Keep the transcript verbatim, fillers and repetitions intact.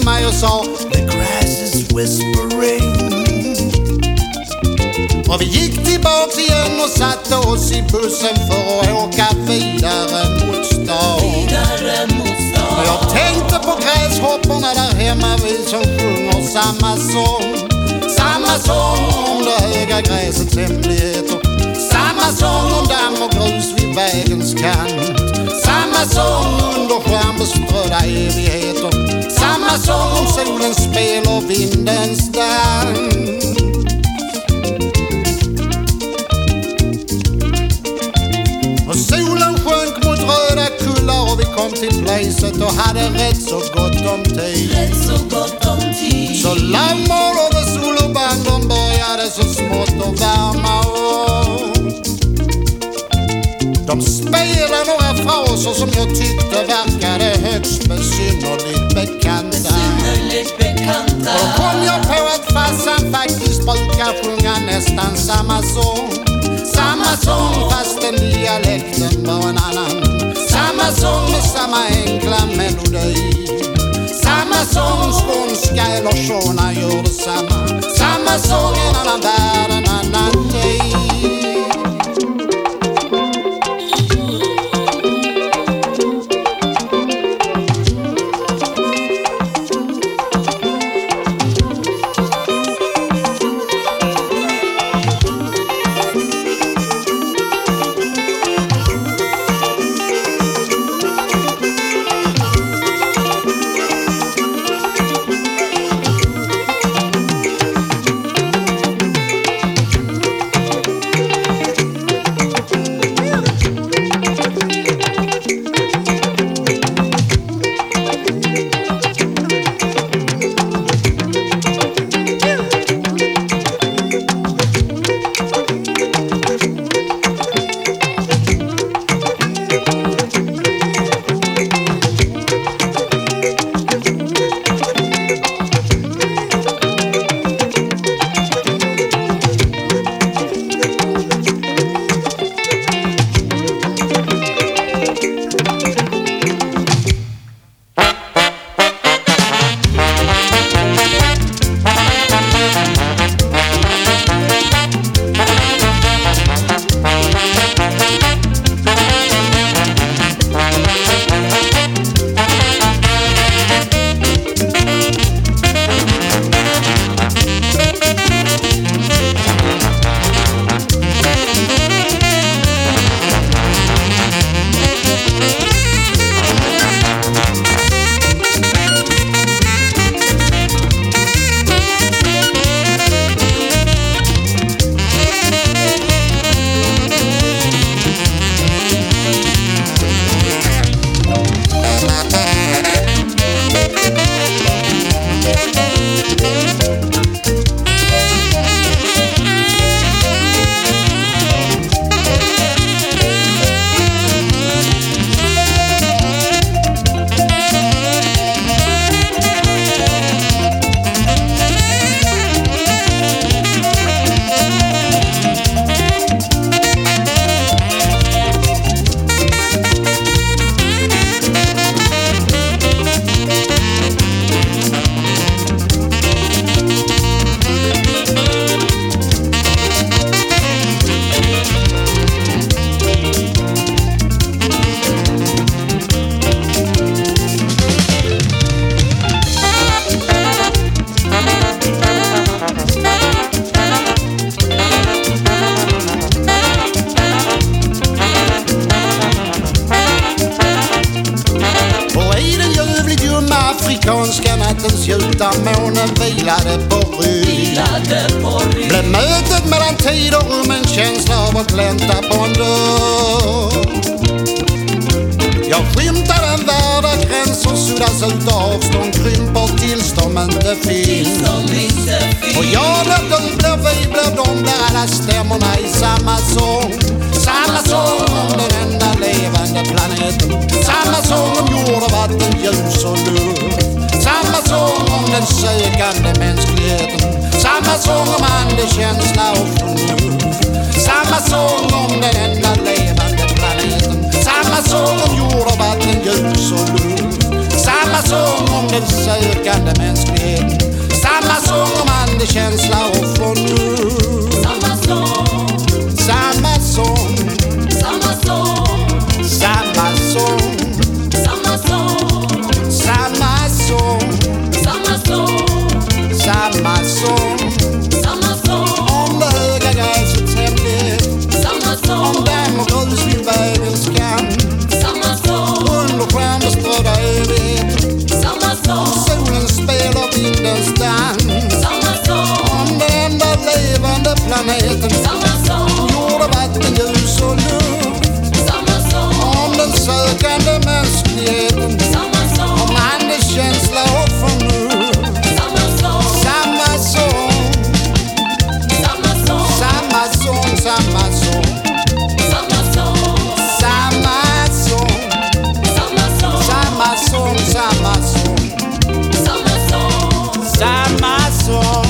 mig och sa The grass is whispering. Och vi gick tillbaks igen och satte oss i bussen för att åka vidare mot stan. Vidare mot stan. Och jag tänkte på gräshopporna där hemma, vi som sjunger samma sång. Samma sång om det höga gräsets hemligheter. Samma sång om damm och grus vid vägens kant. Samma sång under stjärnbeströdda evigheter. Samma sång om solens spel och vindens dans. Och solen sjönk mot röda kullar och vi kom till placet och hade rätt så gott om tid. Rätt så gott om tid. Så lammor och det solobanden började så smått att värma upp. De spelade några fraser som jag tyckte verkade högst besynnerligt bekanta. Besynnerligt bekanta. Och då kom jag på att farsan faktiskt brukar sjunga nästan samma sång. Samma sång fast den dialekten var en annan. Samma sång med samma enkla melodi. Samma sång, skånska eller sjona gör detsamma. Samma sång, en annan värld, en annan tid. Afrikanska nattens ljuta månen vilade på rygg. Blev mötet mellan tid och rum en känsla av att glänta på en dörr. Jag skymtar en värld där gränser suddas ut och avstånd krymper tills de inte finns. Och jag blir du, blir vi, blir de, blir alla stämmorna i samma sång. Samma sång om den enda levande planeten. Samma sång om jord och vatten, ljus och luft. Samma sång om den sökande mänskligheten. Samma sång om andekänsla och förnuft. Samma sång om den enda levande planeten. Samma sång om jord och vatten, ljus och luft. Samma Samma sång om den sökande mänskligheten, samma sång om andekänsla och förnuft. Samma sång, Samma sång, samma sång, samma sång, samma sång, samma sång, samma sång, samma sång. samma sång, Om det höga gräsets hemlighet, samma om sång, damm och grus vid vägens kant, samma sång, under stjärnbeströdda evighet, samma sång, solen spelar vindens dans. samma sång, Om den enda levande planeten, samma sång, jord och vatten, ljus och luft. samma sång, Om den sökande mänskligheten, samma sång, om andekänsla och förnuft. samma sång, Samma sång, samma sång, samma sång, samma sång, samma sång, samma sång, samma sång, samma sång, samma sång, samma sång, samma sång.